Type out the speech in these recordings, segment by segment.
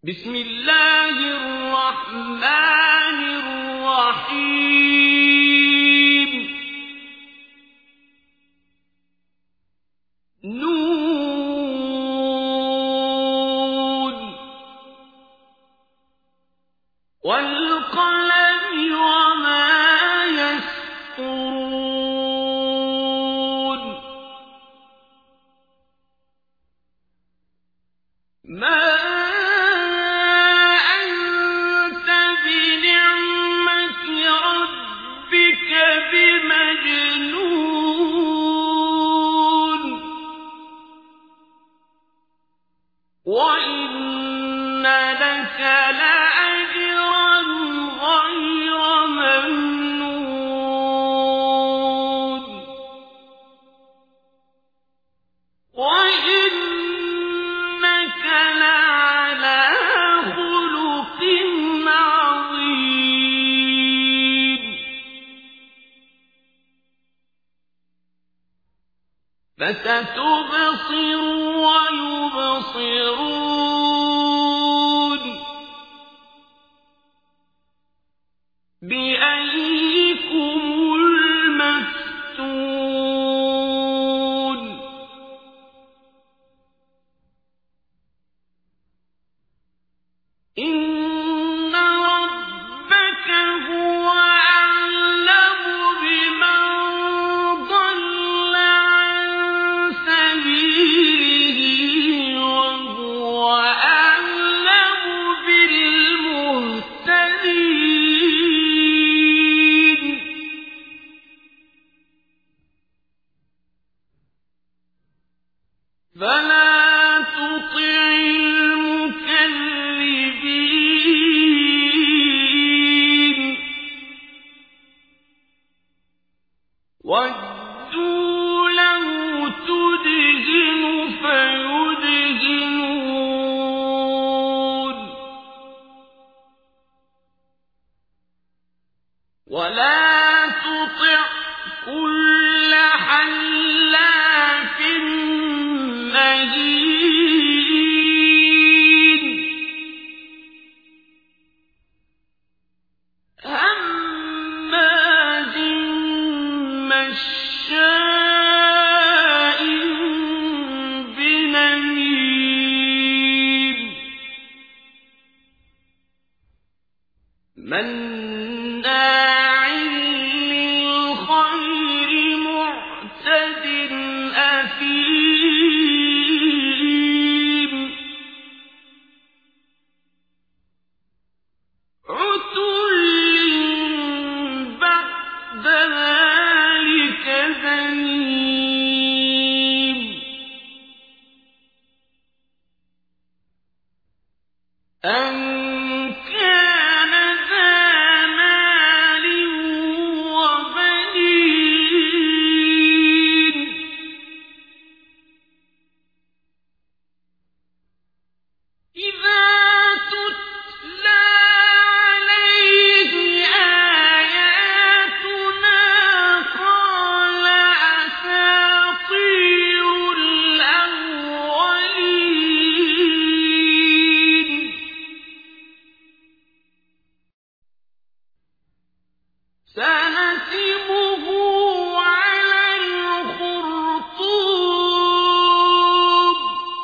بسم الله الرحمن الرحيم نون والقلم وما يسطرون ما أنت بنعمة ربك بمجنون وإن لك لأجرا غير ممنون وإنك لعلى خلق عظيم فستبصر ويبصرون بأيكم المفتون إن ربك هو أعلم بمن ضل عن سبيله وهو أعلم بالمهتدين فلا تطع المكذبين ودوا لو تدهن فيدهنون ولا تطع كل حلاف مهين هماز مشاء بنميم مناع للخير معتد أثيم عتل بعد ذلك زنيم أن كان ذا مال وبنين إذا تتلى عليه آياتنا قال أساطير الأولين سنسمه على الخرطوم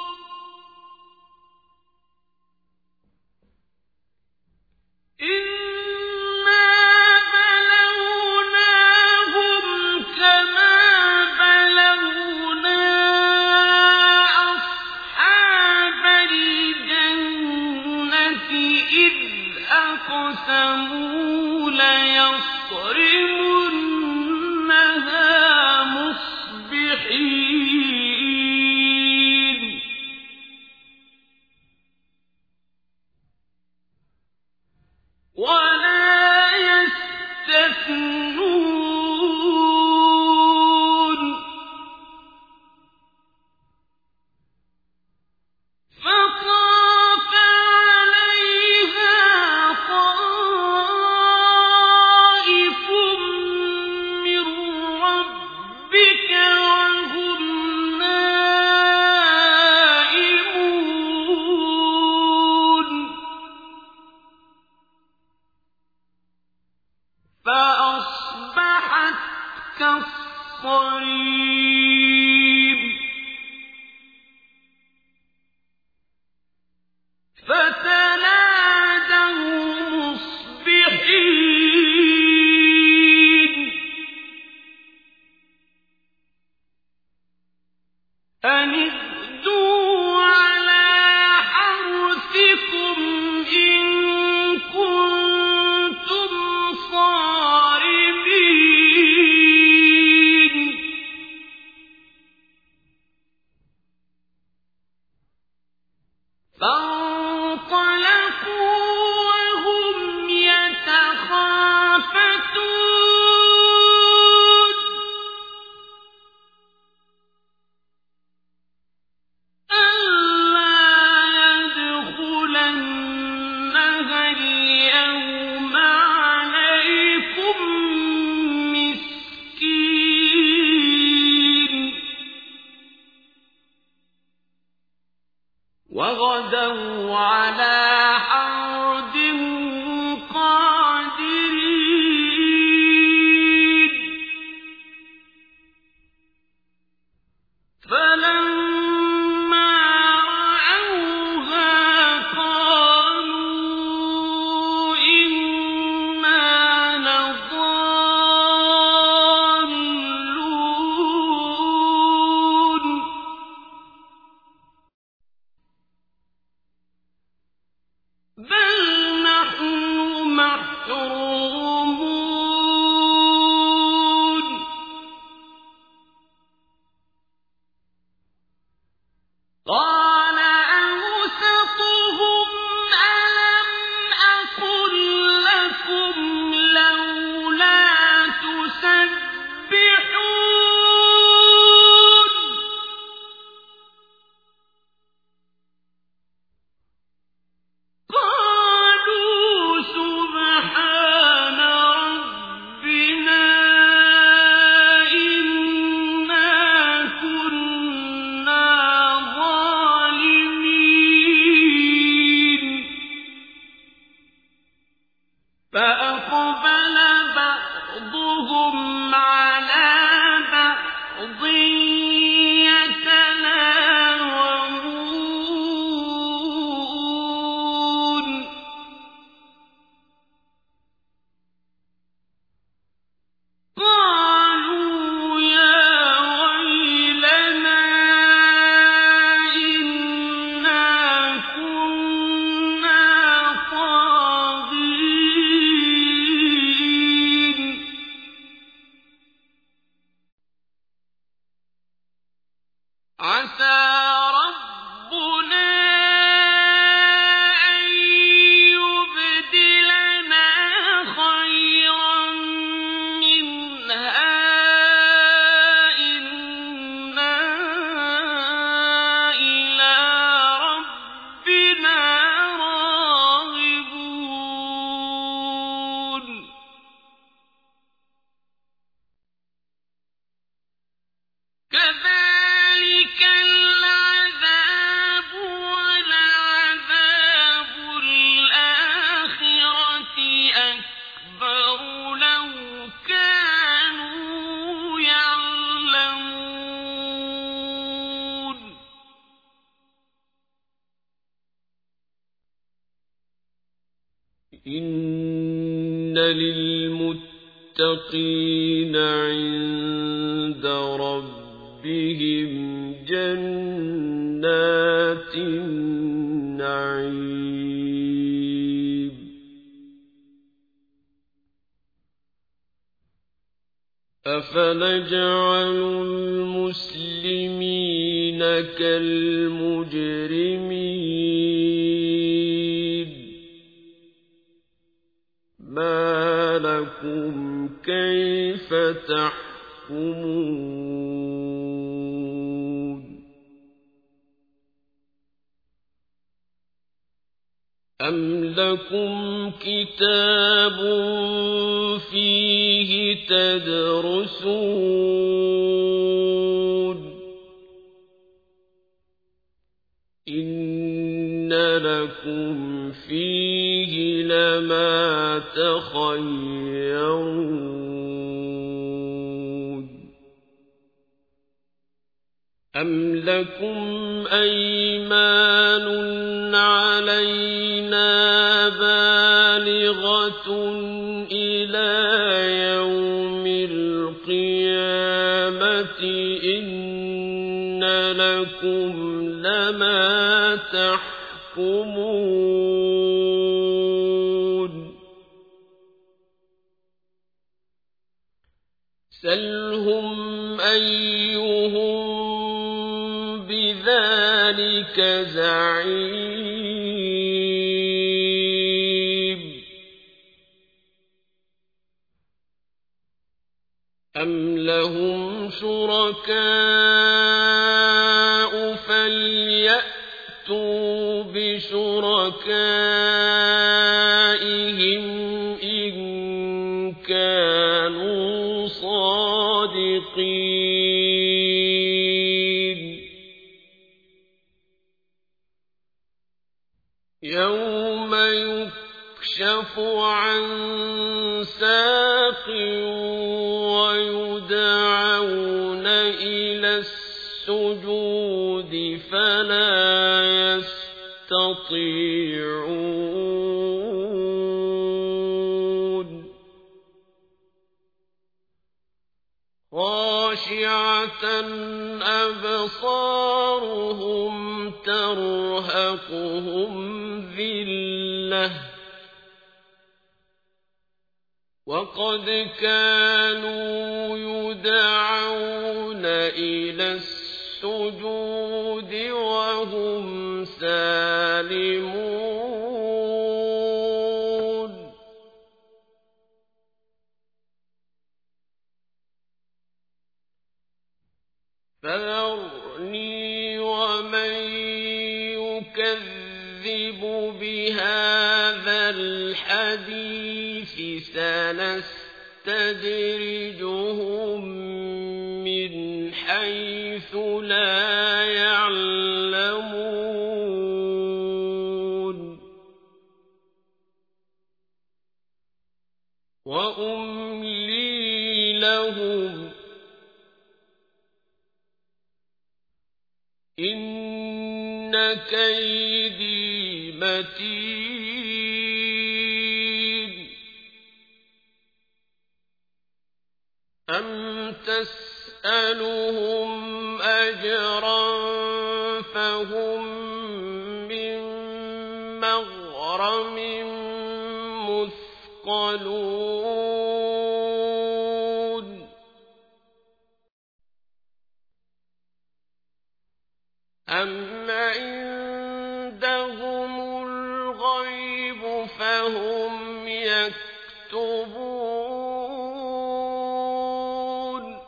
إنا بلوناهم كما بلونا أصحاب الجنة إذ أقسموا ليصرمنها مصبحين ولا يستثنون فطاف عليها طائف اليوم عليكم مسكين وغدوا على حرد قادرين فلما رأوها قالوا إنا لضالون بل نحن محرومون قال أوسطهم ألم أقل لكم لولا تسبحون قالوا سبحان ربنا إنا كنا ظالمين فأقبل بعضهم على بعض يتلاومون قالوا يا ويلنا إنا كنا طاغين عسى ربنا أن يبدلنا خيرا منها إنا إلى ربنا راغبون كذلك العذاب ولعذاب الآخرة أكبر لو كانوا يعلمون إن للمتقين عند ربهم جنات النعيم أفنجعل المسلمين كالمجرمين ما لكم كيف تحكمون أم لكم كتاب فيه تدرسون إن لكم فيه لما تخيرون أم لكم أيمان علينا بالغة إلى يوم القيامة إن لكم لما تحكمون سلهم أيهم بذلك زعيم أم لهم شركاء فليأتوا بشركائهم إن كانوا صادقين يوم يكشف عن ساق ويدعون إلى السجود فلا يستطيعون خاشعة أبصارهم ترهقهم ذلة وقد كانوا يدعون إلى السجود وهم سالمون فذرني ومن يكذب بهذا الحديث سنستدرجهم من حيث لا يعلمون وأملي لهم إن كيدي متين أم تسألهم أجرا فهم من مغرم مثقلون أم عندهم الغيب فهم يكتبون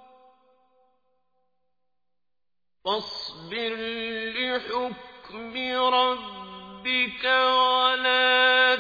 فاصبر لحكم ربك ولا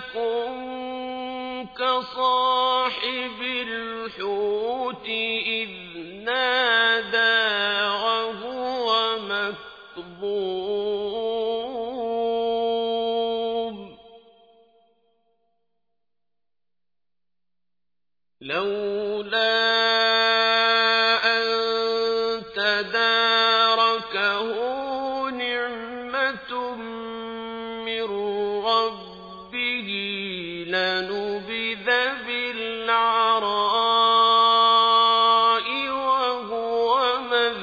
تكن كصاحب الحوت إذ نادى وهو مكظوم لولا أن تداركه نعمة من ربه لنبذ بالعراء وهو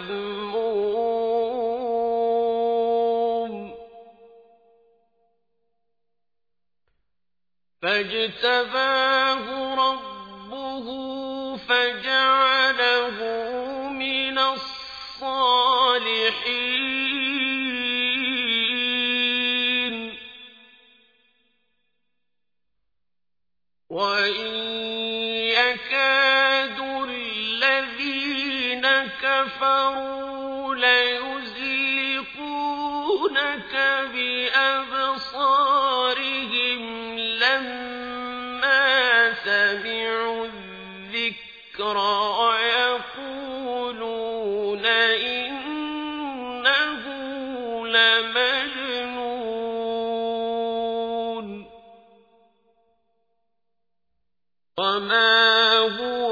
مذموم فاجتباه ربه فجعله من الصالحين وإن يكاد الذين كفروا ليزلقونك بأبصارهم لما سمعوا الذكر ويقولون إنه لمجنون وما هو